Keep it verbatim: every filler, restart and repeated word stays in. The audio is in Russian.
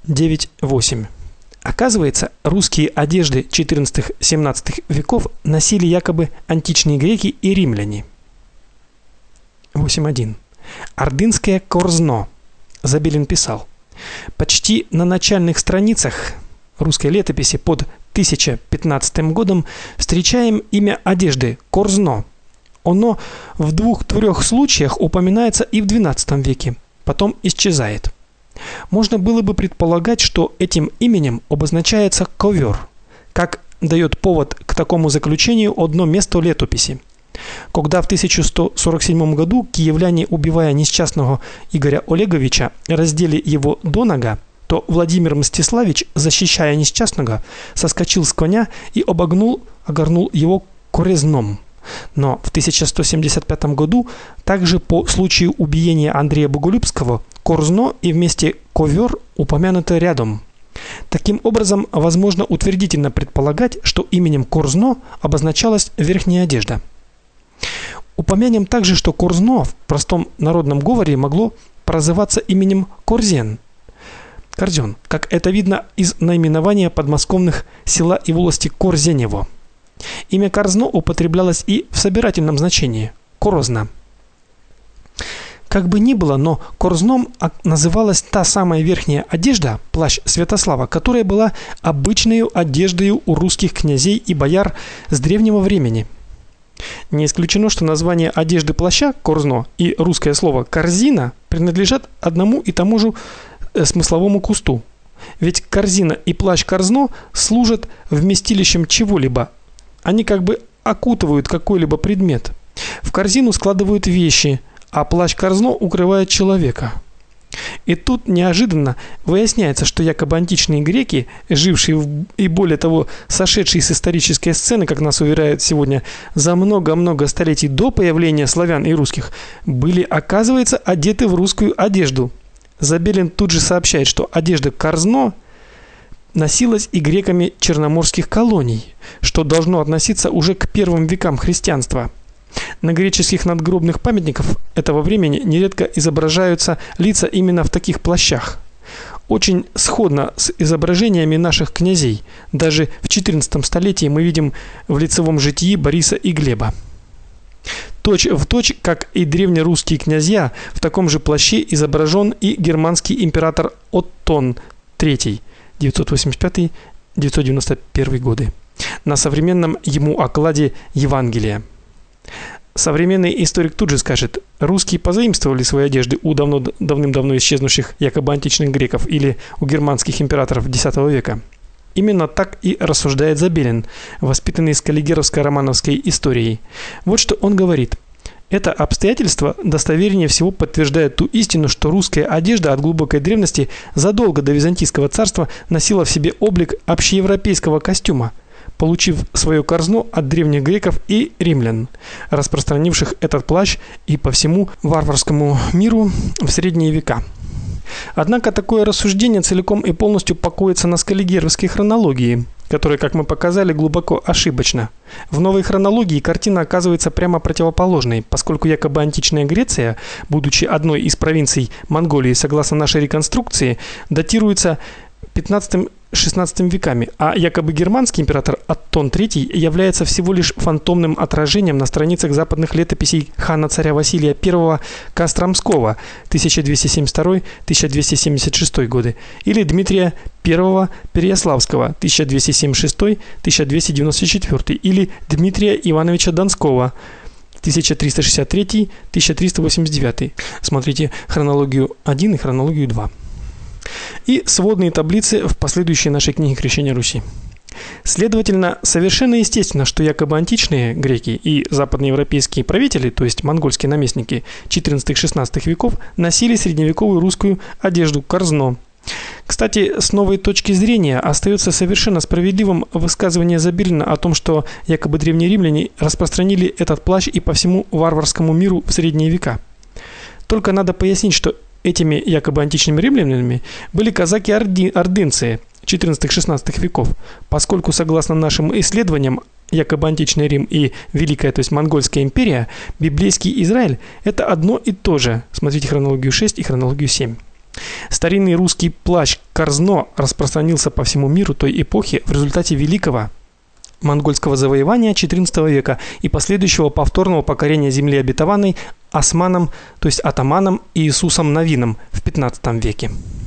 девять восемь. Оказывается, русские одежды четырнадцатого-семнадцатого веков носили якобы античные греки и римляне. восемь один. Ордынское корзно. Забелин писал: почти на начальных страницах русской летописи под тысяча пятнадцатым годом встречаем имя одежды корзно. Оно в двух-трех случаях упоминается и в двенадцатом веке, потом исчезает. Можно было бы предполагать, что этим именем обозначается ковер, как дает повод к такому заключению одно место летописи. Когда в тысяча сто сорок седьмом году киевляне, убивая несчастного Игоря Олеговича, раздели его донага, то Владимир Мстиславич, защищая несчастного, соскочил с коня и обогнул, огорнул его корзном. Но в тысяча сто семьдесят пятом году также по случаю убиения Андрея Боголюбского корзно и вместе ковер упомянуты рядом. Таким образом, возможно утвердительно предполагать, что именем корзно обозначалась верхняя одежда. Упомянем также, что корзно в простом народном говоре могло прозываться именем корзен. Корзен, как это видно из наименования подмосковных села и волости Корзенево. Имя корзно употреблялось и в собирательном значении корозна. Как бы ни было, но корзном называлась та самая верхняя одежда, плащ Святослава, которая была обычной одеждой у русских князей и бояр с древнего времени. Не исключено, что название одежды плаща корзно и русское слово корзина принадлежат одному и тому же смысловому кусту. Ведь корзина и плащ корзно служат вместилищем чего-либо. Они как бы окутывают какой-либо предмет. В корзину складывают вещи, а плащ корзно укрывает человека. И тут неожиданно выясняется, что якобы античные греки, жившие в, и более того, сошедшие с исторической сцены, как нас уверяют сегодня, за много-много столетий до появления славян и русских, были, оказывается, одеты в русскую одежду. Забелин тут же сообщает, что одежда корзно носилась и греками черноморских колоний, что должно относиться уже к первым векам христианства. На греческих надгробных памятниках этого времени нередко изображаются лица именно в таких плащах. Очень сходно с изображениями наших князей. Даже в четырнадцатом столетии мы видим в лицевом житии Бориса и Глеба. Точь в точь, как и древнерусские князья, в таком же плаще изображен и германский император Оттон третий, девятьсот восемьдесят пятый — девятьсот девяносто первый годы, на современном ему окладе Евангелия. Современный историк тут же скажет: русские позаимствовали свои одежды у давно давным-давно исчезнувших якобы античных греков или у германских императоров десятого века. Именно так и рассуждает Забелин, воспитанный скаллигеровско-романовской историей. Вот что он говорит: это обстоятельство достовернее всего подтверждает ту истину, что русская одежда от глубокой древности задолго до Византийского царства носила в себе облик общеевропейского костюма, получив свое корзно от древних греков и римлян, распространивших этот плащ и по всему варварскому миру в средние века. Однако такое рассуждение целиком и полностью покоится на скаллигеровской хронологии, которая, как мы показали, глубоко ошибочна. В новой хронологии картина оказывается прямо противоположной, поскольку якобы античная Греция, будучи одной из провинций Монголии, согласно нашей реконструкции, датируется пятнадцатым-шестнадцатым веками, а якобы германский император Оттон третий является всего лишь фантомным отражением на страницах западных летописей хана-царя Василия I Костромского тысяча двести семьдесят второй — тысяча двести семьдесят шестой годы или Дмитрия I Переяславского тысяча двести семьдесят шестой — тысяча двести девяносто четвёртый или Дмитрия Ивановича Донского тысяча триста шестьдесят третий — тысяча триста восемьдесят девятый. Смотрите хронологию один и хронологию два. И сводные таблицы в последующей нашей книге «Крещение Руси». Следовательно, совершенно естественно, что якобы античные греки и западноевропейские правители, то есть монгольские наместники четырнадцатого-шестнадцатого веков, носили средневековую русскую одежду корзно. Кстати, с новой точки зрения остается совершенно справедливым высказывание Забелина о том, что якобы древние римляне распространили этот плащ и по всему варварскому миру в средние века. Только надо пояснить, что этими якобы античными римлянами были казаки-ордынцы четырнадцатого-шестнадцатого веков, поскольку, согласно нашим исследованиям, якобы античный Рим и Великая, то есть Монгольская империя, библейский Израиль – это одно и то же. Смотрите хронологию шесть и хронологию семь. Старинный русский плащ корзно распространился по всему миру той эпохи в результате великого монгольского завоевания четырнадцатого века и последующего повторного покорения земли обетованной османом, то есть атаманом Иисусом Новином в пятнадцатом веке.